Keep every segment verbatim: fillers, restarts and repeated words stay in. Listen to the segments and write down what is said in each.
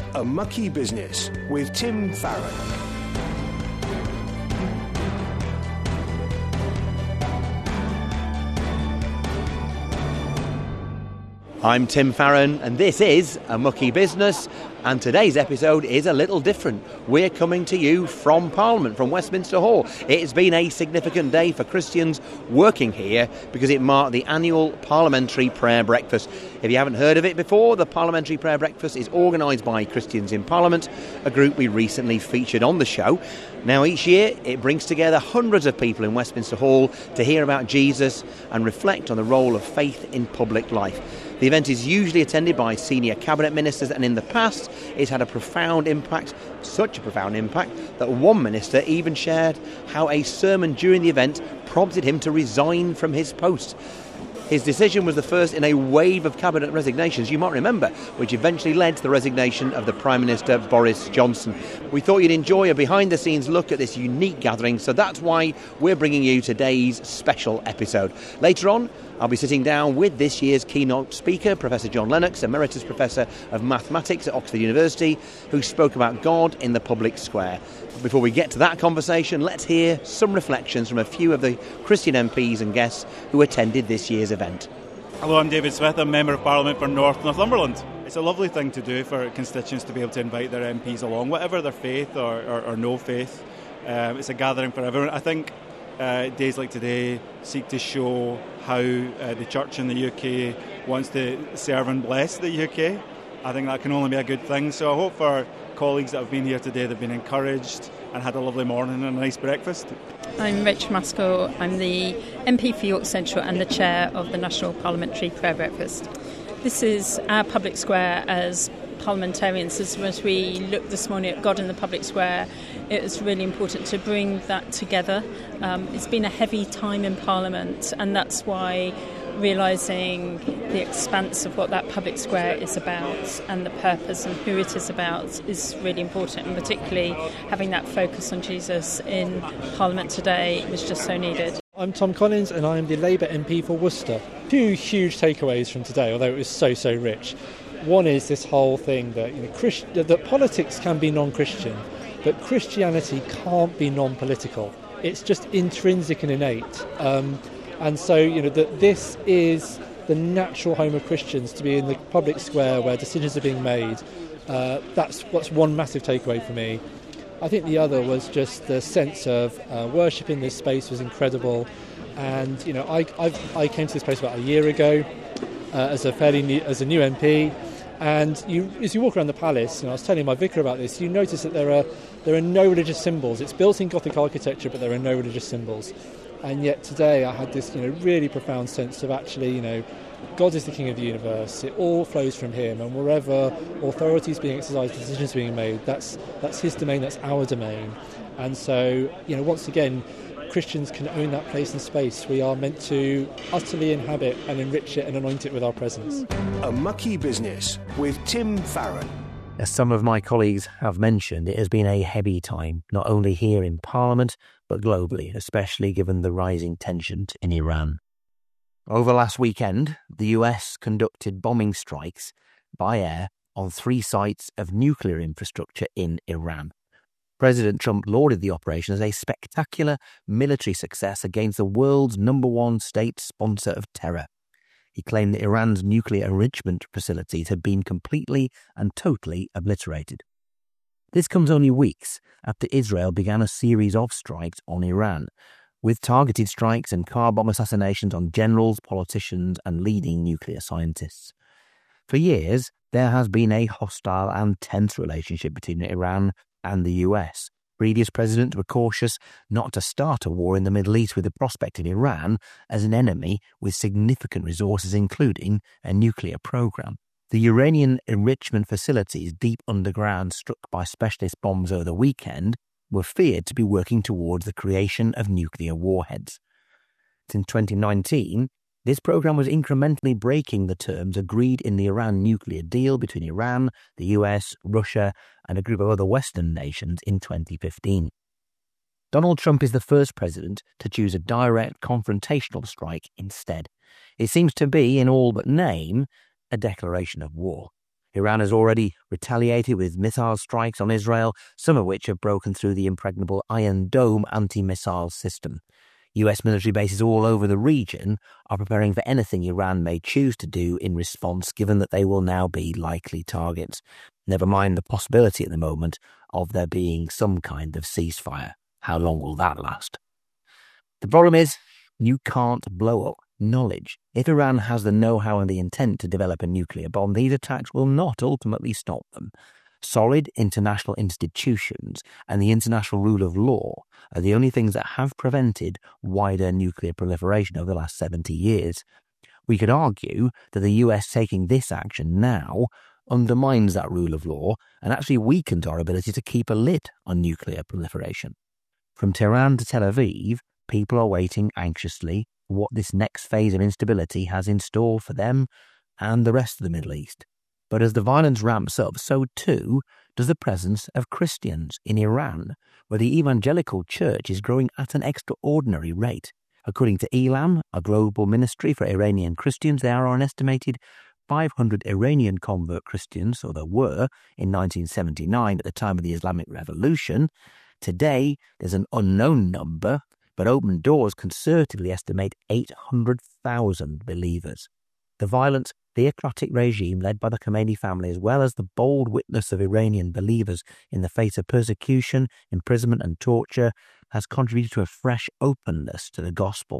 A Mucky Business with Tim Farron. I'm Tim Farron and this is A Mucky Business, and today's episode is a little different. We're coming to you from Parliament, from Westminster Hall. It's been a significant day for Christians working here because it marked the annual Parliamentary Prayer Breakfast. If you haven't heard of it before, the Parliamentary Prayer Breakfast is organised by Christians in Parliament, a group we recently featured on the show. Now, each year it brings together hundreds of people in Westminster Hall to hear about Jesus and reflect on the role of faith in public life. The event is usually attended by senior cabinet ministers, and in the past it's had a profound impact, such a profound impact, that one minister even shared how a sermon during the event prompted him to resign from his post. His decision was the first in a wave of cabinet resignations, you might remember, which eventually led to the resignation of the Prime Minister Boris Johnson. We thought you'd enjoy a behind-the-scenes look at this unique gathering, so that's why we're bringing you today's special episode. Later on, I'll be sitting down with this year's keynote speaker, Professor John Lennox, Emeritus Professor of Mathematics at Oxford University, who spoke about God in the public square. Before we get to that conversation, let's hear some reflections from a few of the Christian M Ps and guests who attended this year's event. Hello, I'm David Smith. I'm Member of Parliament for North Northumberland. It's a lovely thing to do for constituents to be able to invite their M Ps along, whatever their faith or, or, or no faith. Um, it's a gathering for everyone. I think uh, days like today seek to show how uh, the church in the U K wants to serve and bless the U K. I think that can only be a good thing. So I hope for colleagues that have been here today, they've been encouraged and had a lovely morning and a nice breakfast. I'm Rachel Maskell. I'm the M P for York Central and the chair of the National Parliamentary Prayer Breakfast. This is our public square as parliamentarians. As we look this morning at God in the public square, it was really important to bring that together. Um, it's been a heavy time in Parliament, and that's why realising the expanse of what that public square is about and the purpose and who it is about is really important, and particularly having that focus on Jesus in Parliament today was just so needed. I'm Tom Collins and I'm the Labour M P for Worcester. Two huge takeaways from today, although it was so, so rich. One is this whole thing that, you know, Christ- that politics can be non-Christian, but Christianity can't be non-political. It's just intrinsic and innate. Um, And so, you know, that this is the natural home of Christians, to be in the public square where decisions are being made. Uh, that's what's one massive takeaway for me. I think the other was just the sense of uh, worship in this space was incredible. And, you know, I I've, I came to this place about a year ago uh, as a fairly new, as a new M P. And you, as you walk around the palace, and I was telling my vicar about this, you notice that there are there are no religious symbols. It's built in Gothic architecture, but there are no religious symbols. And yet today I had this, you know, really profound sense of actually, you know, God is the King of the universe. It all flows from Him, and wherever authority is being exercised, decisions being made, that's that's His domain, that's our domain. And so, you know, once again, Christians can own that place and space. We are meant to utterly inhabit and enrich it and anoint it with our presence. A Mucky Business with Tim Farron. As some of my colleagues have mentioned, it has been a heavy time, not only here in Parliament, but globally, especially given the rising tensions in Iran. Over last weekend, the U S conducted bombing strikes by air on three sites of nuclear infrastructure in Iran. President Trump lauded the operation as a spectacular military success against the world's number one state sponsor of terror. He claimed that Iran's nuclear enrichment facilities had been completely and totally obliterated. This comes only weeks after Israel began a series of strikes on Iran, with targeted strikes and car bomb assassinations on generals, politicians and leading nuclear scientists. For years, there has been a hostile and tense relationship between Iran and the U S. Previous presidents were cautious not to start a war in the Middle East with the prospect of Iran as an enemy with significant resources, including a nuclear program. The uranium enrichment facilities deep underground struck by specialist bombs over the weekend were feared to be working towards the creation of nuclear warheads. Since twenty nineteen, this program was incrementally breaking the terms agreed in the Iran nuclear deal between Iran, the U S, Russia, and a group of other Western nations in twenty fifteen. Donald Trump is the first president to choose a direct confrontational strike instead. It seems to be, in all but name, a declaration of war. Iran has already retaliated with missile strikes on Israel, some of which have broken through the impregnable Iron Dome anti-missile system. U S military bases all over the region are preparing for anything Iran may choose to do in response, given that they will now be likely targets. Never mind the possibility at the moment of there being some kind of ceasefire. How long will that last? The problem is, you can't blow up knowledge. If Iran has the know-how and the intent to develop a nuclear bomb, these attacks will not ultimately stop them. Solid international institutions and the international rule of law are the only things that have prevented wider nuclear proliferation over the last seventy years. We could argue that the U S taking this action now undermines that rule of law and actually weakens our ability to keep a lid on nuclear proliferation. From Tehran to Tel Aviv, people are waiting anxiously for what this next phase of instability has in store for them and the rest of the Middle East. But as the violence ramps up, so too does the presence of Christians in Iran, where the evangelical church is growing at an extraordinary rate. According to Elam, a global ministry for Iranian Christians, there are an estimated five hundred Iranian convert Christians, or there were, in nineteen seventy-nine at the time of the Islamic Revolution. Today, there's an unknown number, but Open Doors conservatively estimate eight hundred thousand believers. The violent, theocratic regime led by the Khomeini family, as well as the bold witness of Iranian believers in the face of persecution, imprisonment and torture, has contributed to a fresh openness to the gospel.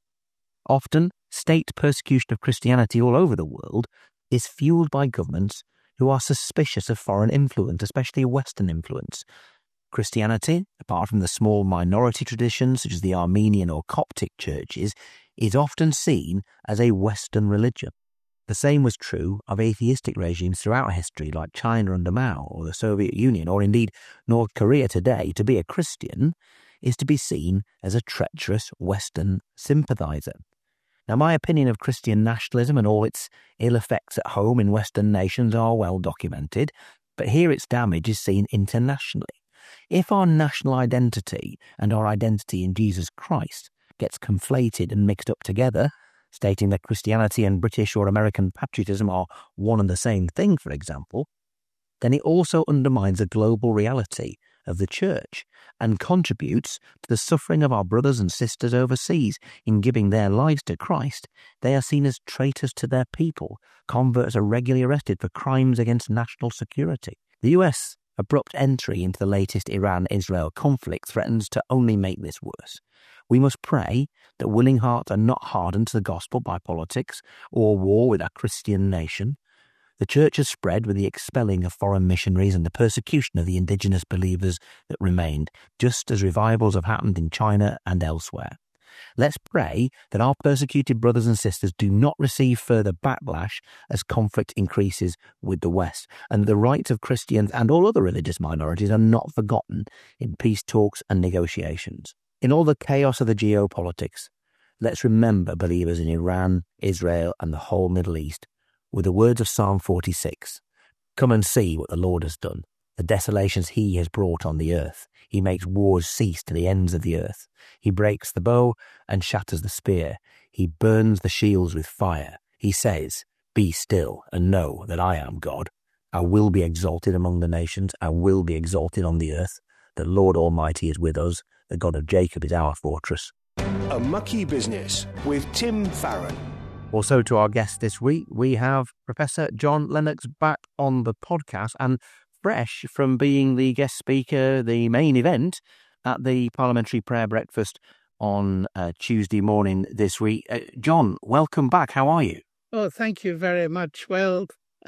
Often, state persecution of Christianity all over the world is fueled by governments who are suspicious of foreign influence, especially Western influence. Christianity, apart from the small minority traditions such as the Armenian or Coptic churches, is often seen as a Western religion. The same was true of atheistic regimes throughout history, like China under Mao or the Soviet Union, or indeed North Korea today. To be a Christian is to be seen as a treacherous Western sympathizer. Now, my opinion of Christian nationalism and all its ill effects at home in Western nations are well documented, but here its damage is seen internationally. If our national identity and our identity in Jesus Christ gets conflated and mixed up together, stating that Christianity and British or American patriotism are one and the same thing, for example, then it also undermines the global reality of the church and contributes to the suffering of our brothers and sisters overseas. In giving their lives to Christ, they are seen as traitors to their people. Converts are regularly arrested for crimes against national security. The U S abrupt entry into the latest Iran-Israel conflict threatens to only make this worse. We must pray that willing hearts are not hardened to the gospel by politics or war with a Christian nation. The church has spread with the expelling of foreign missionaries and the persecution of the indigenous believers that remained, just as revivals have happened in China and elsewhere. Let's pray that our persecuted brothers and sisters do not receive further backlash as conflict increases with the West, and the rights of Christians and all other religious minorities are not forgotten in peace talks and negotiations. In all the chaos of the geopolitics, let's remember believers in Iran, Israel, and the whole Middle East with the words of Psalm forty-six. Come and see what the Lord has done, the desolations he has brought on the earth. He makes wars cease to the ends of the earth. He breaks the bow and shatters the spear. He burns the shields with fire. He says, be still and know that I am God. I will be exalted among the nations. I will be exalted on the earth. The Lord Almighty is with us. The God of Jacob is our fortress. A Mucky Business with Tim Farron. Also to our guest this week, we have Professor John Lennox back on the podcast and fresh from being the guest speaker, the main event at the Parliamentary Prayer Breakfast on uh, Tuesday morning this week. Uh, John, welcome back. How are you? Oh, thank you very much. Well,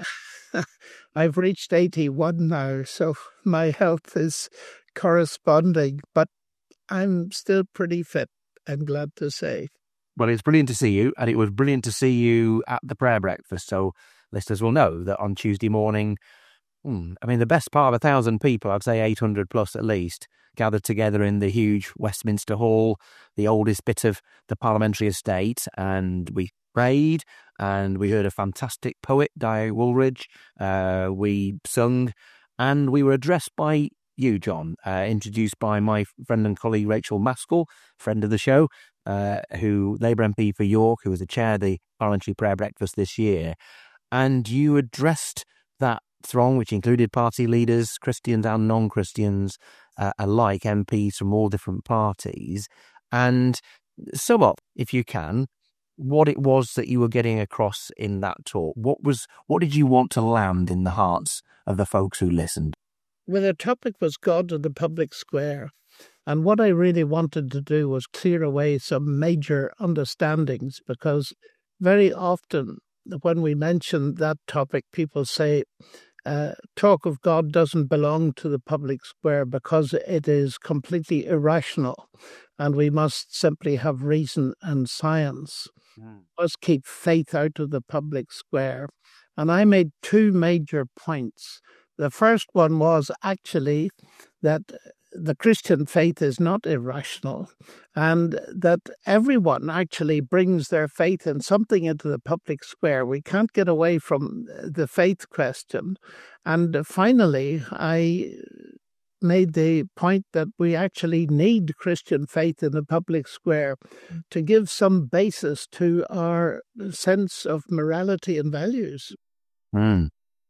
I've reached eighty-one now, so my health is corresponding, but I'm still pretty fit, I'm glad to say. Well, it's brilliant to see you, and it was brilliant to see you at the prayer breakfast. So listeners will know that on Tuesday morning, hmm, I mean, the best part of a thousand people, I'd say eight hundred plus at least, gathered together in the huge Westminster Hall, the oldest bit of the parliamentary estate, and we prayed, and we heard a fantastic poet, Di Woolridge. Uh, we sung, and we were addressed by you, John, uh, introduced by my friend and colleague Rachel Maskell, friend of the show, uh, who Labour M P for York, who was the chair of the Parliamentary Prayer Breakfast this year. And you addressed that throng, which included party leaders, Christians and non-Christians uh, alike, M Ps from all different parties, and sum up, if you can, what it was that you were getting across in that talk. What was, what did you want to land in the hearts of the folks who listened? Well, the topic was God in the public square. And what I really wanted to do was clear away some major understandings, because very often when we mention that topic, people say, uh, talk of God doesn't belong to the public square because it is completely irrational and we must simply have reason and science. Mm. Must keep faith out of the public square. And I made two major points. The first one was actually that the Christian faith is not irrational, and that everyone actually brings their faith in something into the public square. We can't get away from the faith question. And finally, I made the point that we actually need Christian faith in the public square to give some basis to our sense of morality and values. Mm.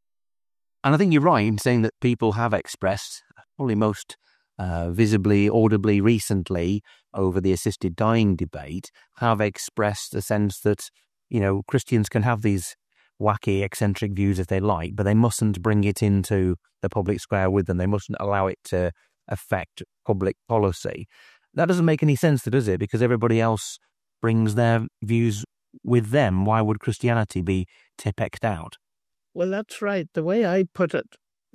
And I think you're right in saying that people have expressed, probably most uh, visibly, audibly recently over the assisted dying debate, have expressed the sense that, you know, Christians can have these wacky, eccentric views if they like, but they mustn't bring it into the public square with them. They mustn't allow it to affect public policy. That doesn't make any sense, does it? Because everybody else brings their views with them. Why would Christianity be typexed out? Well, that's right. The way I put it,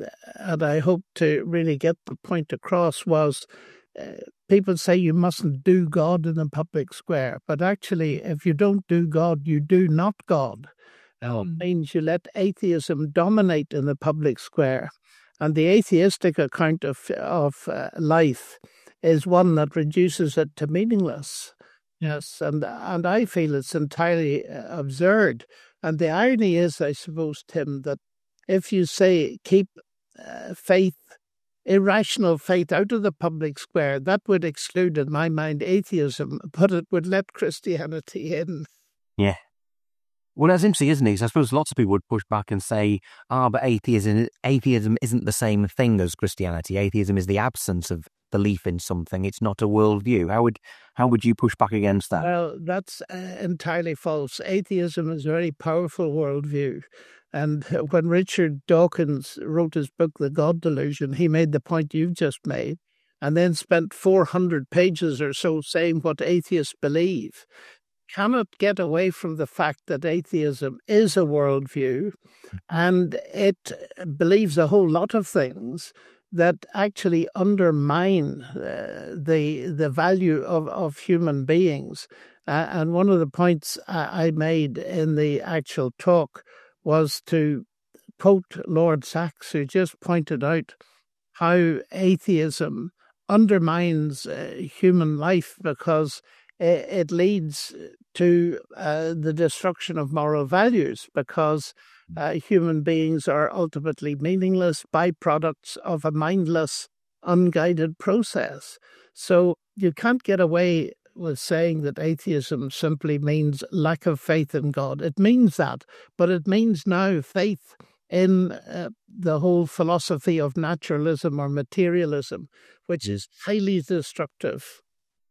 and I hope to really get the point across, was uh, people say you mustn't do God in the public square. But actually, if you don't do God, you do not God. Now, it means you let atheism dominate in the public square. And the atheistic account of, of uh, life is one that reduces it to meaningless. Yes, and, and I feel it's entirely uh, absurd. And the irony is, I suppose, Tim, that if you say keep uh, faith, irrational faith out of the public square, that would exclude, in my mind, atheism, but it would let Christianity in. Yeah. Well, that's interesting, isn't it? So I suppose lots of people would push back and say, ah, but atheism, atheism isn't the same thing as Christianity. Atheism is the absence of belief in something. It's not a worldview. How would how would you push back against that? Well, that's uh, entirely false. Atheism is a very powerful worldview. And when Richard Dawkins wrote his book, The God Delusion, he made the point you've just made, and then spent four hundred pages or so saying what atheists believe. Cannot get away from the fact that atheism is a worldview, and it believes a whole lot of things that actually undermine uh, the the value of, of human beings. Uh, and one of the points I made in the actual talk was to quote Lord Sachs, who just pointed out how atheism undermines uh, human life because it, it leads to uh, the destruction of moral values, because uh, human beings are ultimately meaningless byproducts of a mindless, unguided process. So you can't get away with saying that atheism simply means lack of faith in God. It means that, but it means now faith in uh, the whole philosophy of naturalism or materialism, which is highly destructive.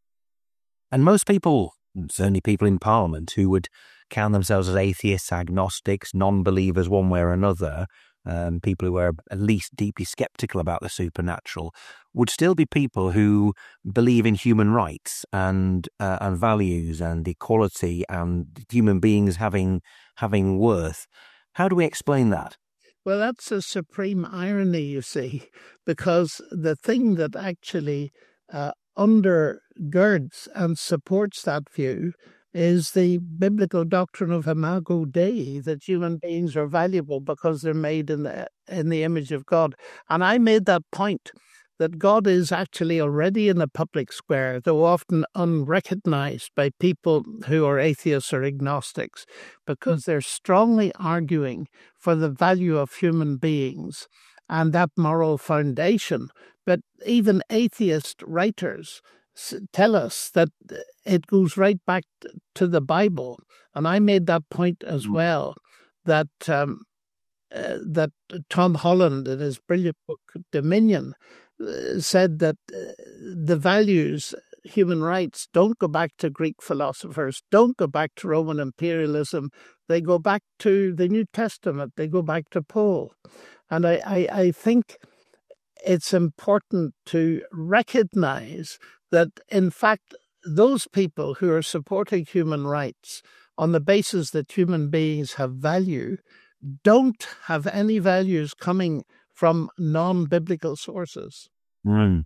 And most people, certainly people in Parliament, who would count themselves as atheists, agnostics, non-believers one way or another, um, people who are at least deeply sceptical about the supernatural, would still be people who believe in human rights and uh, and values and equality and human beings having having worth. How do we explain that? Well, that's a supreme irony, you see, because the thing that actually uh, undergirds and supports that view is the biblical doctrine of imago Dei, that human beings are valuable because they're made in the in the image of God. And I made that point, that God is actually already in the public square, though often unrecognized by people who are atheists or agnostics, because they're strongly arguing for the value of human beings and that moral foundation. But even atheist writers tell us that it goes right back to the Bible. And I made that point as well, that um, uh, that Tom Holland, in his brilliant book Dominion, uh, said that uh, the values, human rights, don't go back to Greek philosophers, don't go back to Roman imperialism. They go back to the New Testament. They go back to Paul. And I, I, I think it's important to recognize that, in fact, those people who are supporting human rights on the basis that human beings have value don't have any values coming from non-biblical sources. Mm.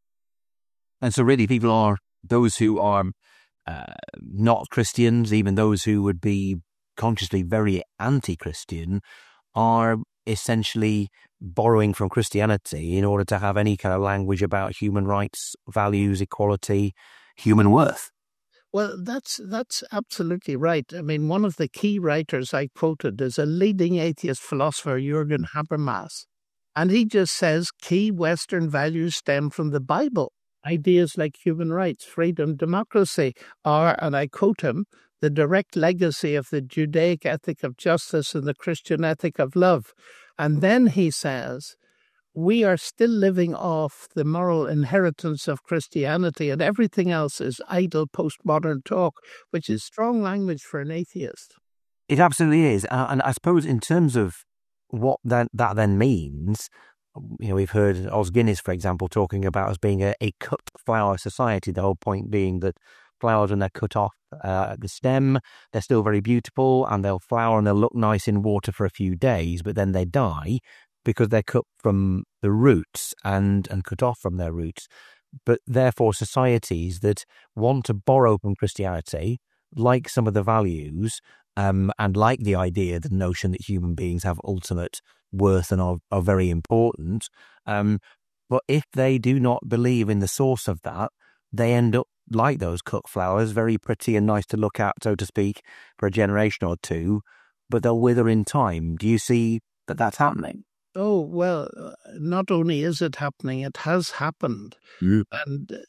And so really people are, those who are uh, not Christians, even those who would be consciously very anti-Christian, are essentially borrowing from Christianity in order to have any kind of language about human rights, values, equality, human worth. Well, that's that's absolutely right. I mean, one of the key writers I quoted is a leading atheist philosopher, Jürgen Habermas. And he just says key Western values stem from the Bible. Ideas like human rights, freedom, democracy are, and I quote him, the direct legacy of the Judaic ethic of justice and the Christian ethic of love. And then he says, we are still living off the moral inheritance of Christianity, and everything else is idle postmodern talk, which is strong language for an atheist. It absolutely is. Uh, and I suppose in terms of what that, that then means, you know, we've heard Os Guinness, for example, talking about us being a, a cut flower society, the whole point being that flowers, when they're cut off uh, at the stem, they're still very beautiful and they'll flower and they'll look nice in water for a few days, but then they die because they're cut from the roots and, and cut off from their roots. But therefore, societies that want to borrow from Christianity, like some of the values, um, and like the idea, the notion that human beings have ultimate worth and are, are very important, um, but if they do not believe in the source of that, they end up like those cut flowers, very pretty and nice to look at, so to speak, for a generation or two, but they'll wither in time. Do you see that that's happening? Oh, well, not only is it happening, it has happened. Mm. And, uh,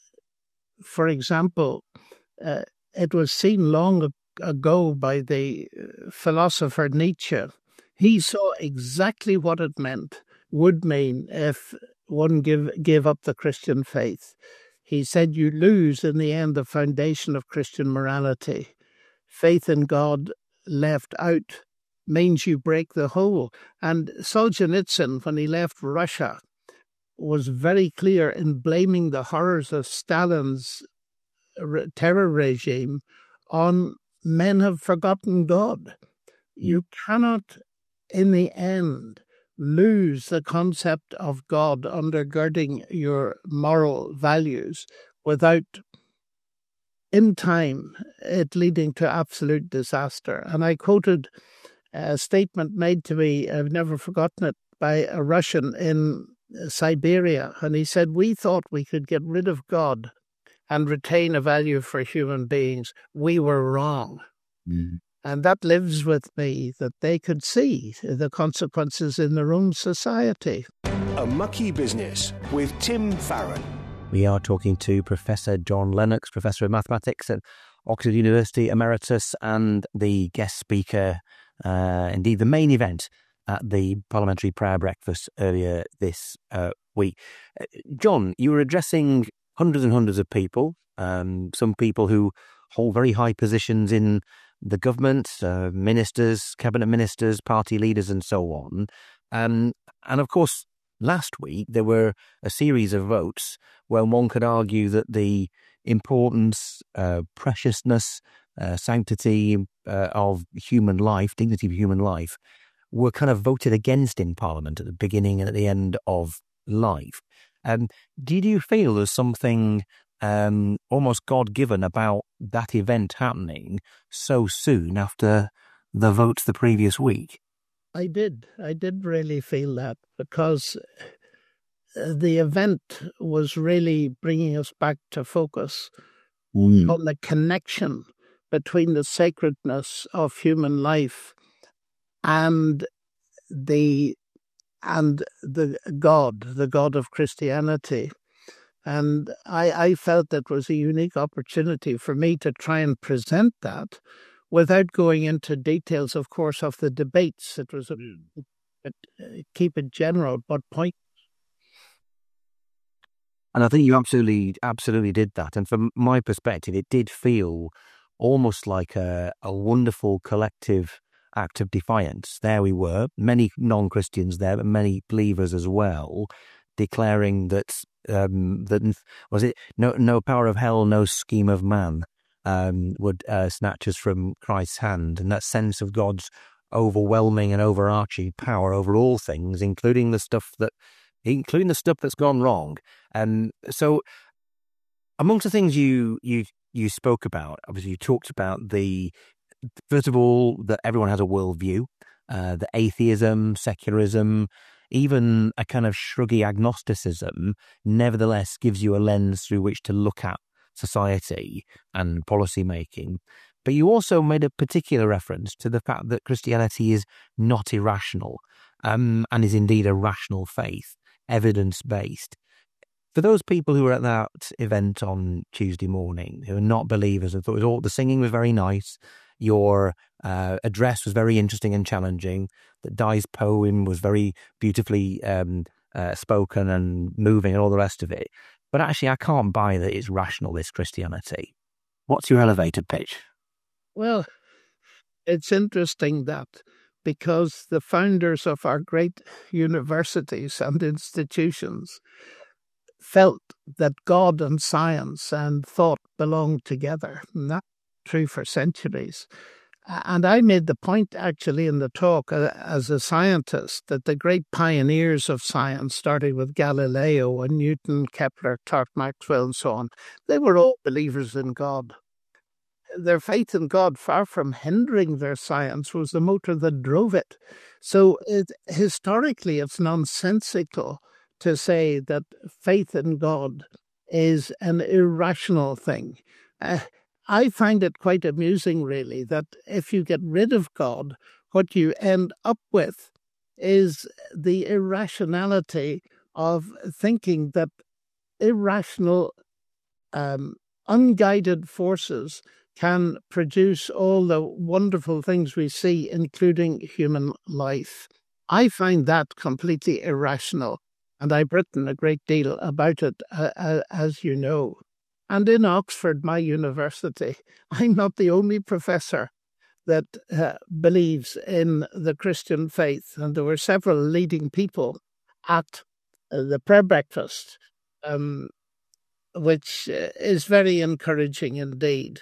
for example, uh, it was seen long ago by the philosopher Nietzsche. He saw exactly what it meant, would mean, if one give, gave up the Christian faith. He said you lose, in the end, the foundation of Christian morality. Faith in God left out means you break the whole. And Solzhenitsyn, when he left Russia, was very clear in blaming the horrors of Stalin's terror regime on men have forgotten God. You cannot, in the end, lose the concept of God undergirding your moral values without, in time, it leading to absolute disaster. And I quoted a statement made to me, I've never forgotten it, by a Russian in Siberia. And he said, we thought we could get rid of God and retain a value for human beings. We were wrong. Mm. And that lives with me, that they could see the consequences in their own society. A Mucky Business with Tim Farron. We are talking to Professor John Lennox, Professor of Mathematics at Oxford University Emeritus, and the guest speaker, uh, indeed the main event at the Parliamentary Prayer Breakfast earlier this uh, week. Uh, John, you were addressing hundreds and hundreds of people, um, some people who hold very high positions in the government, uh, ministers, cabinet ministers, party leaders, and so on. Um, and of course, last week there were a series of votes where one could argue that the importance, uh, preciousness, uh, sanctity uh, of human life, dignity of human life, were kind of voted against in Parliament at the beginning and at the end of life. Um, did you feel there's something um, almost God-given about that event happening so soon after the votes the previous week? I did. I did really feel that, because the event was really bringing us back to focus mm. on the connection between the sacredness of human life and the and the God, the God of Christianity. And I, I felt that was a unique opportunity for me to try and present that without going into details, of course, of the debates. It was a it, uh, keep it general, but point. And I think you absolutely, absolutely did that. And from my perspective, it did feel almost like a, a wonderful collective act of defiance. There we were, many non-Christians there, but many believers as well, declaring that um, that was it no no power of hell, no scheme of man um, would uh, snatch us from Christ's hand, and that sense of God's overwhelming and overarching power over all things, including the stuff that, including the stuff that's gone wrong. And so, amongst the things you you you spoke about, obviously you talked about the first of all that everyone has a worldview, uh, the atheism, secularism, even a kind of shruggy agnosticism, nevertheless gives you a lens through which to look at society and policy making. But you also made a particular reference to the fact that Christianity is not irrational, um, and is indeed a rational faith, evidence-based. For those people who were at that event on Tuesday morning, who are not believers and thought it was all, the singing was very nice, your uh, address was very interesting and challenging, that Di's poem was very beautifully um, uh, spoken and moving and all the rest of it, but actually I can't buy that it's rational, this Christianity. What's your elevator pitch? Well, it's interesting that because the founders of our great universities and institutions felt that God and science and thought belonged together, and that's true for centuries. And I made the point actually in the talk uh, as a scientist that the great pioneers of science, starting with Galileo and Newton, Kepler, Clerk Maxwell and so on, they were all believers in God. Their faith in God, far from hindering their science, was the motor that drove it. So it, historically, it's nonsensical to say that faith in God is an irrational thing. Uh, I find it quite amusing, really, that if you get rid of God, what you end up with is the irrationality of thinking that irrational, um, unguided forces can produce all the wonderful things we see, including human life. I find that completely irrational, and I've written a great deal about it, uh, as you know. And in Oxford, my university, I'm not the only professor that uh, believes in the Christian faith, and there were several leading people at uh, the prayer breakfast, um, which uh, is very encouraging indeed.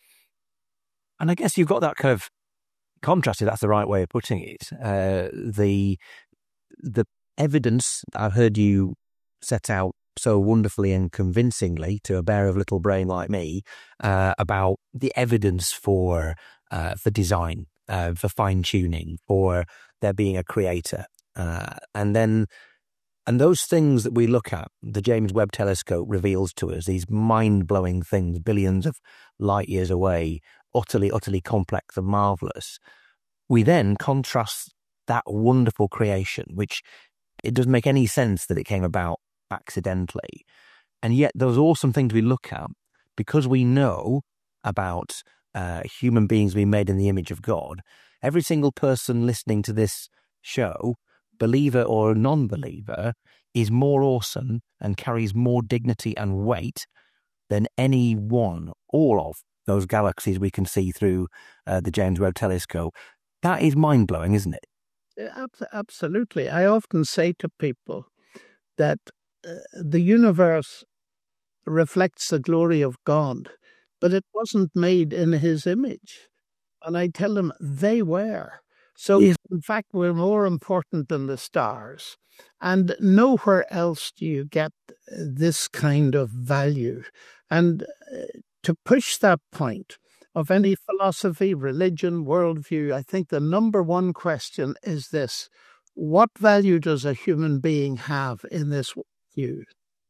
And I guess you've got that kind of contrast, if that's the right way of putting it. Uh, the the evidence I've heard you set out so wonderfully and convincingly to a bear of little brain like me uh, about the evidence for uh, for design, uh, for fine tuning, for there being a creator, uh, and then and those things that we look at, the James Webb Telescope reveals to us these mind blowing things, billions of light years away, utterly, utterly complex and marvelous. We then contrast that wonderful creation, which it doesn't make any sense that it came about accidentally. And yet those awesome things we look at, because we know about uh, human beings being made in the image of God, every single person listening to this show, believer or non-believer, is more awesome and carries more dignity and weight than any one, all of those galaxies we can see through uh, the James Webb Telescope. That is mind-blowing, isn't it? Absolutely. I often say to people that uh, the universe reflects the glory of God, but it wasn't made in his image. And I tell them they were. So, yes. In fact, we're more important than the stars. And nowhere else do you get this kind of value. And uh, to push that point of any philosophy, religion, worldview, I think the number one question is this: what value does a human being have in this worldview?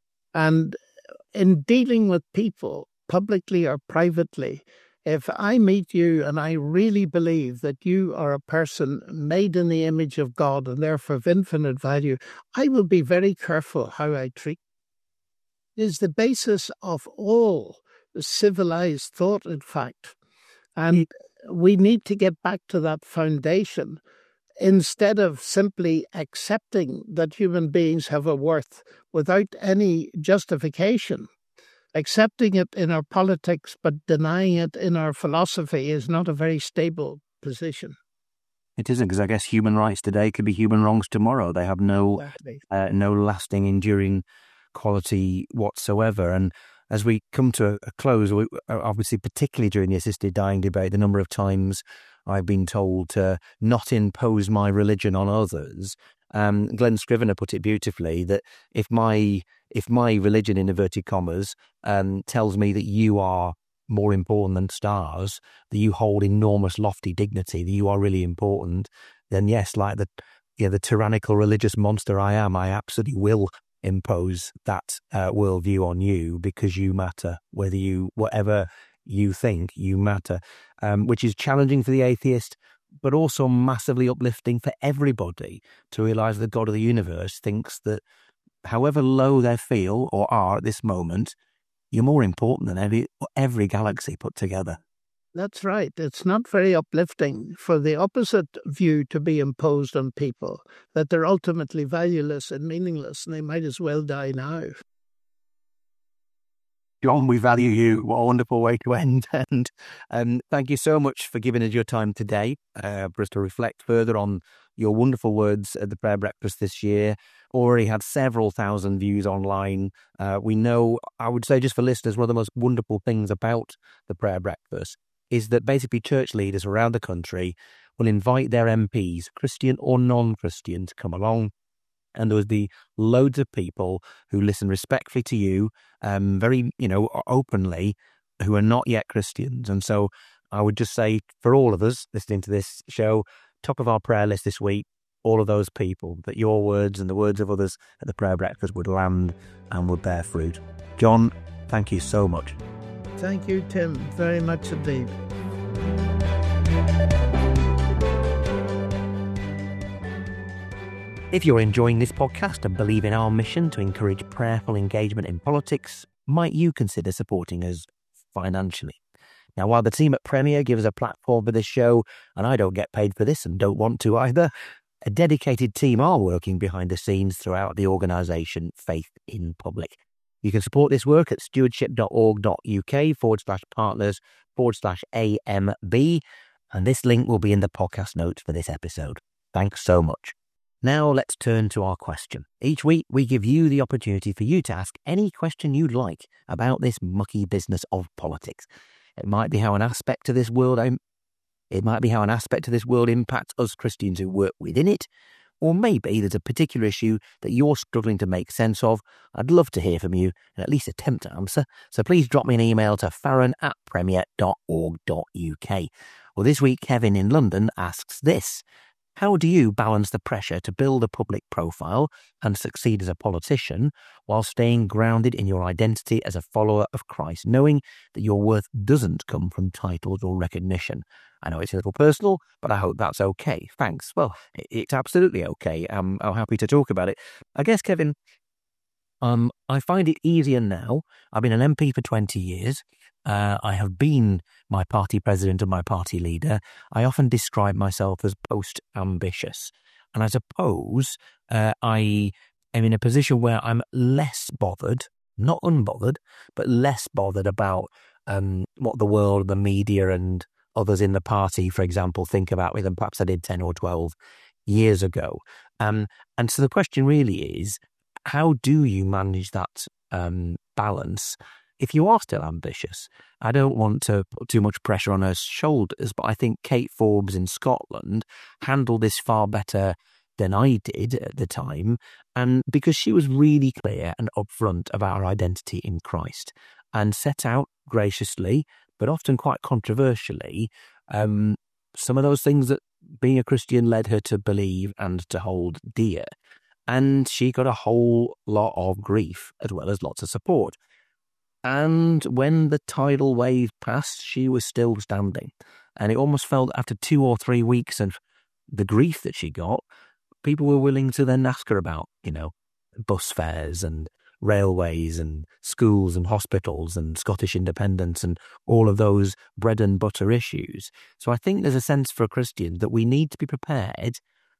And in dealing with people, publicly or privately, if I meet you and I really believe that you are a person made in the image of God and therefore of infinite value, I will be very careful how I treat you. It is the basis of all civilized thought, in fact. And we need to get back to that foundation. instead of simply accepting that human beings have a worth without any justification, accepting it in our politics but denying it in our philosophy is not a very stable position. It isn't, because I guess human rights today could be human wrongs tomorrow. They have no Exactly. uh, no lasting, enduring quality whatsoever. And as we come to a close, we, obviously, particularly during the assisted dying debate, the number of times I've been told to not impose my religion on others. Um, Glenn Scrivener put it beautifully that if my if my religion, in inverted commas, um, tells me that you are more important than stars, that you hold enormous lofty dignity, that you are really important, then yes, like the you know, the tyrannical religious monster I am, I absolutely will impose that uh, worldview on you, because you matter. Whether you, whatever you think, you matter, um, which is challenging for the atheist, but also massively uplifting for everybody to realise the God of the universe thinks that however low they feel or are at this moment, you're more important than every every galaxy put together. That's right. It's not very uplifting for the opposite view to be imposed on people, that they're ultimately valueless and meaningless and they might as well die now. John, we value you. What a wonderful way to end. And um, thank you so much for giving us your time today uh, for us to reflect further on your wonderful words at the prayer breakfast this year. Already had several thousand views online. Uh, we know, I would say just for listeners, one of the most wonderful things about the prayer breakfast is that basically church leaders around the country will invite their M Ps, Christian or non-Christian, to come along. And there would be loads of people who listen respectfully to you, um, very, you know, openly, who are not yet Christians. And so I would just say for all of us listening to this show, top of our prayer list this week, all of those people, that your words and the words of others at the prayer breakfast would land and would bear fruit. John, thank you so much. Thank you, Tim, very much indeed. If you're enjoying this podcast and believe in our mission to encourage prayerful engagement in politics, might you consider supporting us financially? Now, while the team at Premier give us a platform for this show, and I don't get paid for this and don't want to either, a dedicated team are working behind the scenes throughout the organisation Faith in Public. You can support this work at stewardship.org.uk forward slash partners forward slash AMB, and this link will be in the podcast notes for this episode. Thanks so much. Now let's turn to our question. Each week we give you the opportunity for you to ask any question you'd like about this mucky business of politics. It might be how an aspect of this world it might be how an aspect of this world impacts us Christians who work within it, or maybe there's a particular issue that you're struggling to make sense of. I'd love to hear from you and at least attempt to answer. So please drop me an email to farron at premier dot org dot uk. Well, this week Kevin in London asks this. How do you balance the pressure to build a public profile and succeed as a politician while staying grounded in your identity as a follower of Christ, knowing that your worth doesn't come from titles or recognition? I know it's a little personal, but I hope that's okay. Thanks. Well, it's absolutely okay. I'm, I'm happy to talk about it. I guess, Kevin, um, I find it easier now. I've been an M P for twenty years. Uh, I have been my party president and my party leader. I often describe myself as post-ambitious. And I suppose uh, I am in a position where I'm less bothered, not unbothered, but less bothered about um, what the world, the media and others in the party, for example, think about me than perhaps I did ten or twelve years ago. Um, and so the question really is, how do you manage that um, balance? If you are still ambitious, I don't want to put too much pressure on her shoulders, but I think Kate Forbes in Scotland handled this far better than I did at the time, and because she was really clear and upfront about her identity in Christ and set out graciously, but often quite controversially, um, some of those things that being a Christian led her to believe and to hold dear. And she got a whole lot of grief as well as lots of support. And when the tidal wave passed, she was still standing. And it almost felt after two or three weeks of the grief that she got, people were willing to then ask her about, you know, bus fares and railways and schools and hospitals and Scottish independence and all of those bread and butter issues. So I think there's a sense for a Christian that we need to be prepared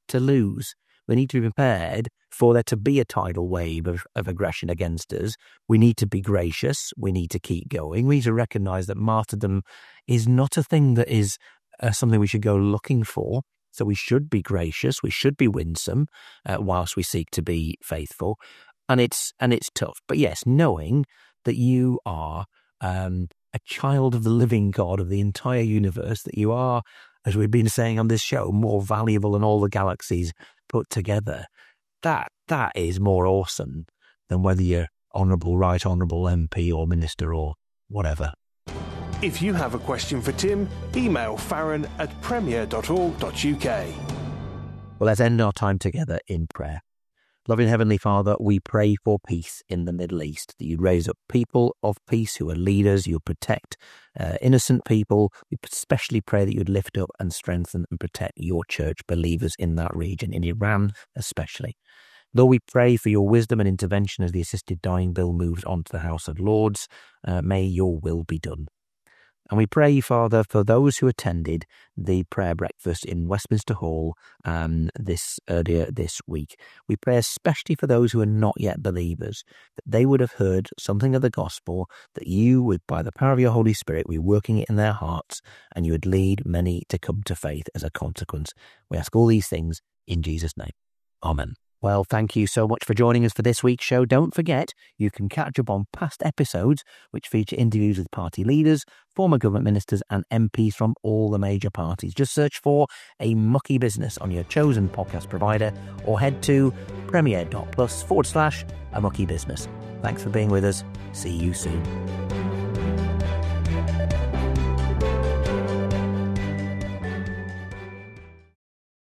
to lose. We need to be prepared for there to be a tidal wave of, of aggression against us. We need to be gracious. We need to keep going. We need to recognise that martyrdom is not a thing that is uh, something we should go looking for. So we should be gracious. We should be winsome uh, whilst we seek to be faithful. And it's and it's tough. But yes, knowing that you are um, a child of the living God of the entire universe, that you are, as we've been saying on this show, more valuable than all the galaxies put together, that that is more awesome than whether you're Honourable, Right Honourable M P or Minister or whatever. If you have a question for Tim, email farron at premier dot org dot uk. Well, let's end our time together in prayer. Loving Heavenly Father, we pray for peace in the Middle East, that you'd raise up people of peace who are leaders, you'll protect uh, innocent people. We especially pray that you'd lift up and strengthen and protect your church believers in that region, in Iran especially. Lord, we pray for your wisdom and intervention as the assisted dying bill moves on to the House of Lords. Uh, may your will be done. And we pray, Father, for those who attended the prayer breakfast in Westminster Hall um, this earlier this week. We pray especially for those who are not yet believers, that they would have heard something of the gospel, that you would, by the power of your Holy Spirit, be working it in their hearts, and you would lead many to come to faith as a consequence. We ask all these things in Jesus' name. Amen. Well, thank you so much for joining us for this week's show. Don't forget, you can catch up on past episodes which feature interviews with party leaders, former government ministers and M Ps from all the major parties. Just search for A Mucky Business on your chosen podcast provider or head to premier.plus forward slash A Mucky Business. Thanks for being with us. See you soon.